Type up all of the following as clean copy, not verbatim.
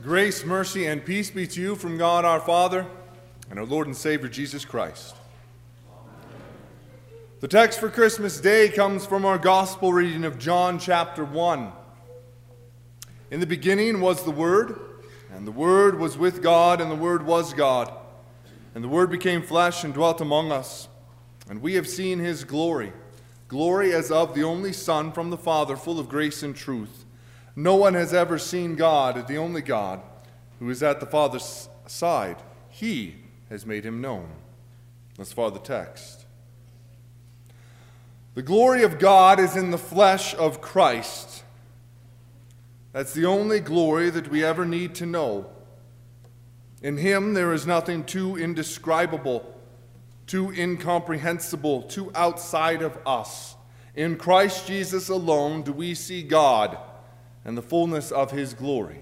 Grace, mercy, and peace be to you from God our Father and our Lord and Savior Jesus Christ. The text for Christmas Day comes from our gospel reading of John chapter 1. In the beginning was the Word, and the Word was with God, and the Word was God. And the Word became flesh and dwelt among us. And we have seen his glory, glory as of the only Son from the Father, full of grace and truth. No one has ever seen God, the only God, who is at the Father's side. He has made him known. Thus far the text. The glory of God is in the flesh of Christ. That's the only glory that we ever need to know. In him there is nothing too indescribable, too incomprehensible, too outside of us. In Christ Jesus alone do we see God and the fullness of his glory.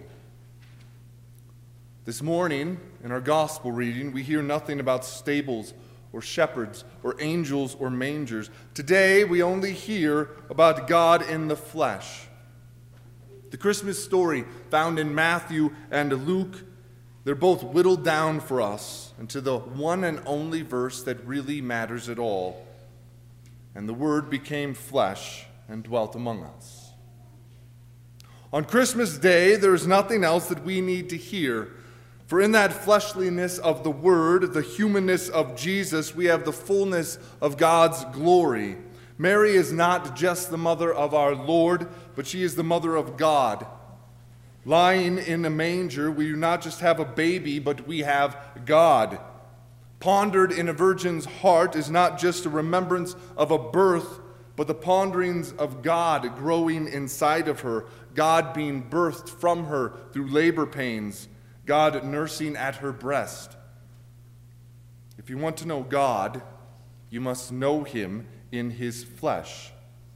This morning, in our gospel reading, we hear nothing about stables or shepherds or angels or mangers. Today, we only hear about God in the flesh. The Christmas story found in Matthew and Luke, they're both whittled down for us into the one and only verse that really matters at all. And the Word became flesh and dwelt among us. On Christmas Day, there is nothing else that we need to hear. For in that fleshliness of the Word, the humanness of Jesus, we have the fullness of God's glory. Mary is not just the mother of our Lord, but she is the mother of God. Lying in a manger, we do not just have a baby, but we have God. Pondered in a virgin's heart is not just a remembrance of a birth, but the ponderings of God growing inside of her, God being birthed from her through labor pains, God nursing at her breast. If you want to know God, you must know him in his flesh.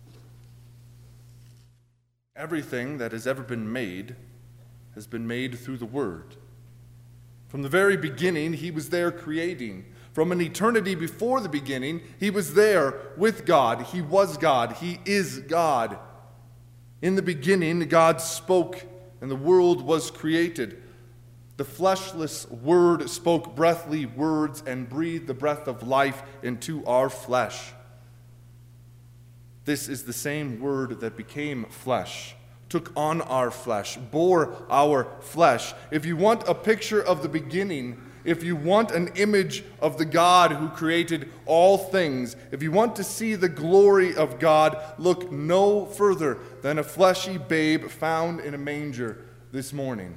Everything that has ever been made has been made through the Word. From the very beginning, he was there creating. From an eternity before the beginning, he was there with God. He was God. He is God. In the beginning, God spoke, and the world was created. The fleshless Word spoke breathly words and breathed the breath of life into our flesh. This is the same Word that became flesh, took on our flesh, bore our flesh. If you want a picture of the beginning, if you want an image of the God who created all things, if you want to see the glory of God, look no further than a fleshy babe found in a manger this morning.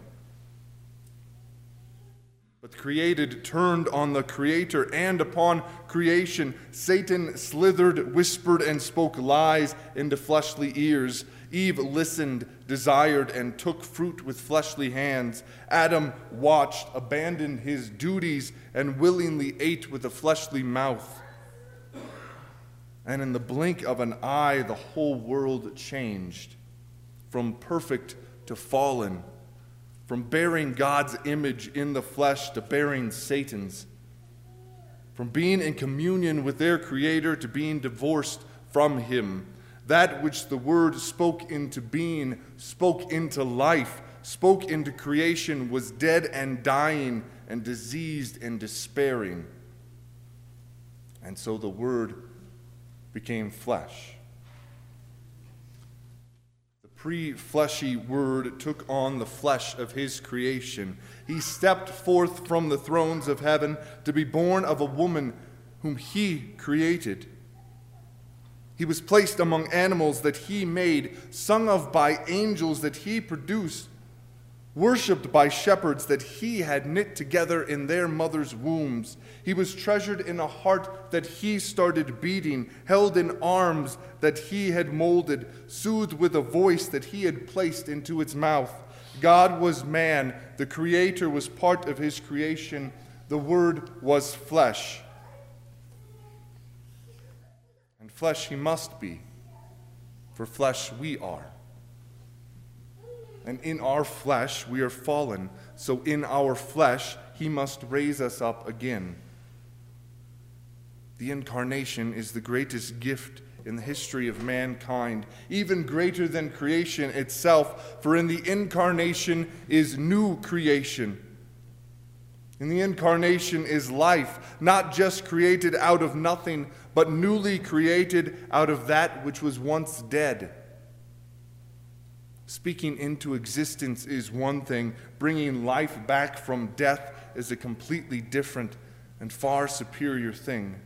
But the created turned on the Creator, and upon creation Satan slithered, whispered, and spoke lies into fleshly ears. Eve listened, desired, and took fruit with fleshly hands. Adam watched, abandoned his duties, and willingly ate with a fleshly mouth. And in the blink of an eye, the whole world changed, from perfect to fallen, from bearing God's image in the flesh to bearing Satan's, from being in communion with their Creator to being divorced from him. That which the Word spoke into being, spoke into life, spoke into creation, was dead and dying and diseased and despairing. And so the Word became flesh. The pre-fleshy Word took on the flesh of his creation. He stepped forth from the thrones of heaven to be born of a woman whom he created. He was placed among animals that he made, sung of by angels that he produced, worshipped by shepherds that he had knit together in their mother's wombs. He was treasured in a heart that he started beating, held in arms that he had molded, soothed with a voice that he had placed into its mouth. God was man. The Creator was part of his creation. The Word was flesh. Flesh he must be, for flesh we are. And in our flesh we are fallen, so in our flesh he must raise us up again. The incarnation is the greatest gift in the history of mankind, even greater than creation itself, for in the incarnation is new creation. In the incarnation is life, not just created out of nothing, but newly created out of that which was once dead. Speaking into existence is one thing, bringing life back from death is a completely different and far superior thing.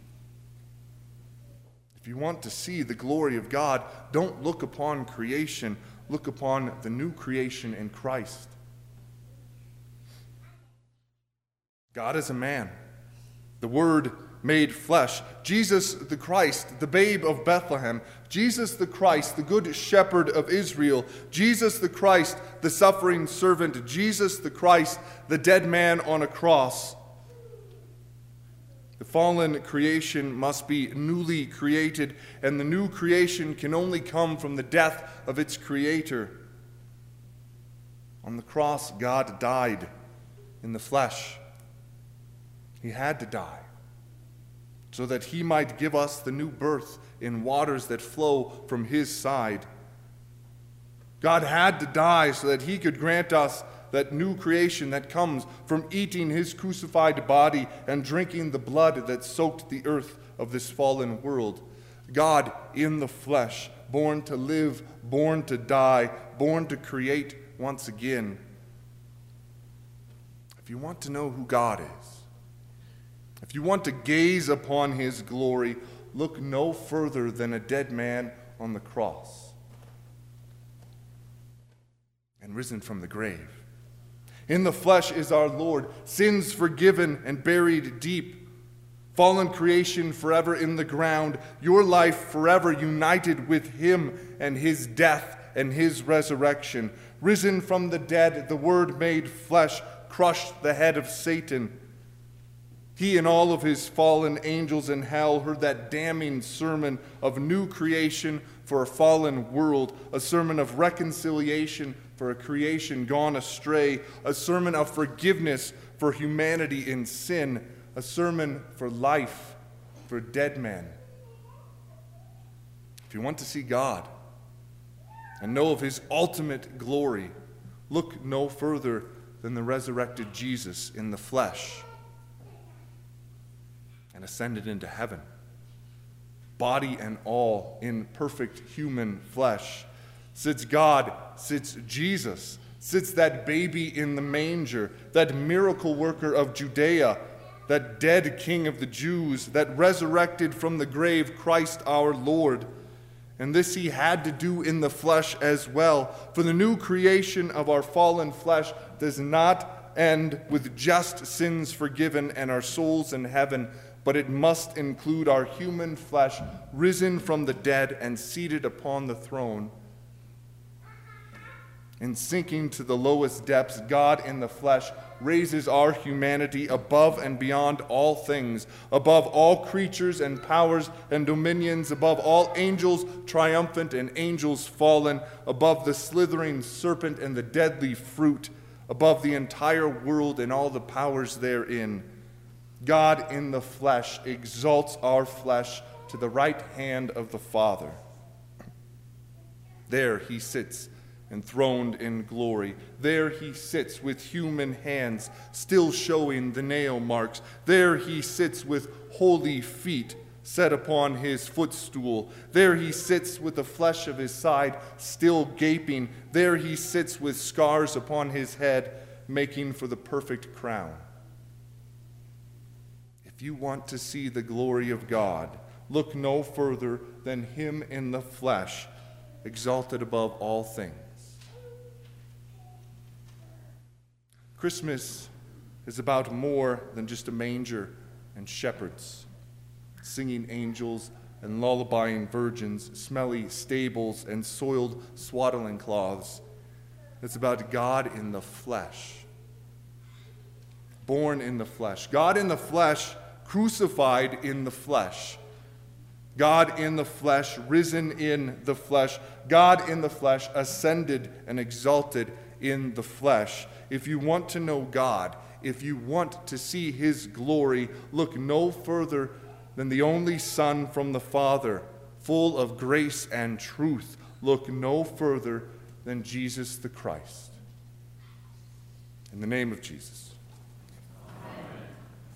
If you want to see the glory of God, don't look upon creation, look upon the new creation in Christ. God is a man, the Word made flesh. Jesus the Christ, the babe of Bethlehem. Jesus the Christ, the good shepherd of Israel. Jesus the Christ, the suffering servant. Jesus the Christ, the dead man on a cross. The fallen creation must be newly created, and the new creation can only come from the death of its creator. On the cross, God died in the flesh. He had to die so that he might give us the new birth in waters that flow from his side. God had to die so that he could grant us that new creation that comes from eating his crucified body and drinking the blood that soaked the earth of this fallen world. God in the flesh, born to live, born to die, born to create once again. If you want to know who God is, if you want to gaze upon his glory, look no further than a dead man on the cross and risen from the grave. In the flesh is our Lord, sins forgiven and buried deep, fallen creation forever in the ground, your life forever united with him and his death and his resurrection. Risen from the dead, the Word made flesh, crushed the head of Satan. He and all of his fallen angels in hell heard that damning sermon of new creation for a fallen world, a sermon of reconciliation for a creation gone astray, a sermon of forgiveness for humanity in sin, a sermon for life for dead men. If you want to see God and know of his ultimate glory, look no further than the resurrected Jesus in the flesh and ascended into heaven, body and all in perfect human flesh. Sits God, sits Jesus, sits that baby in the manger, that miracle worker of Judea, that dead king of the Jews, that resurrected from the grave Christ our Lord. And this he had to do in the flesh as well, for the new creation of our fallen flesh does not end with just sins forgiven and our souls in heaven, but it must include our human flesh risen from the dead and seated upon the throne. In sinking to the lowest depths, God in the flesh raises our humanity above and beyond all things, above all creatures and powers and dominions, above all angels triumphant and angels fallen, above the slithering serpent and the deadly fruit, above the entire world and all the powers therein. God in the flesh exalts our flesh to the right hand of the Father. There he sits, enthroned in glory. There he sits with human hands, still showing the nail marks. There he sits with holy feet set upon his footstool. There he sits with the flesh of his side still gaping. There he sits with scars upon his head, making for the perfect crown. If you want to see the glory of God, look no further than him in the flesh, exalted above all things. Christmas is about more than just a manger and shepherds, singing angels and lullabying virgins, smelly stables and soiled swaddling cloths. It's about God in the flesh, born in the flesh. God in the flesh, crucified in the flesh. God in the flesh, risen in the flesh. God in the flesh, ascended and exalted in the flesh. If you want to know God, if you want to see his glory, look no further than the only Son from the Father, full of grace and truth, look no further than Jesus the Christ. In the name of Jesus.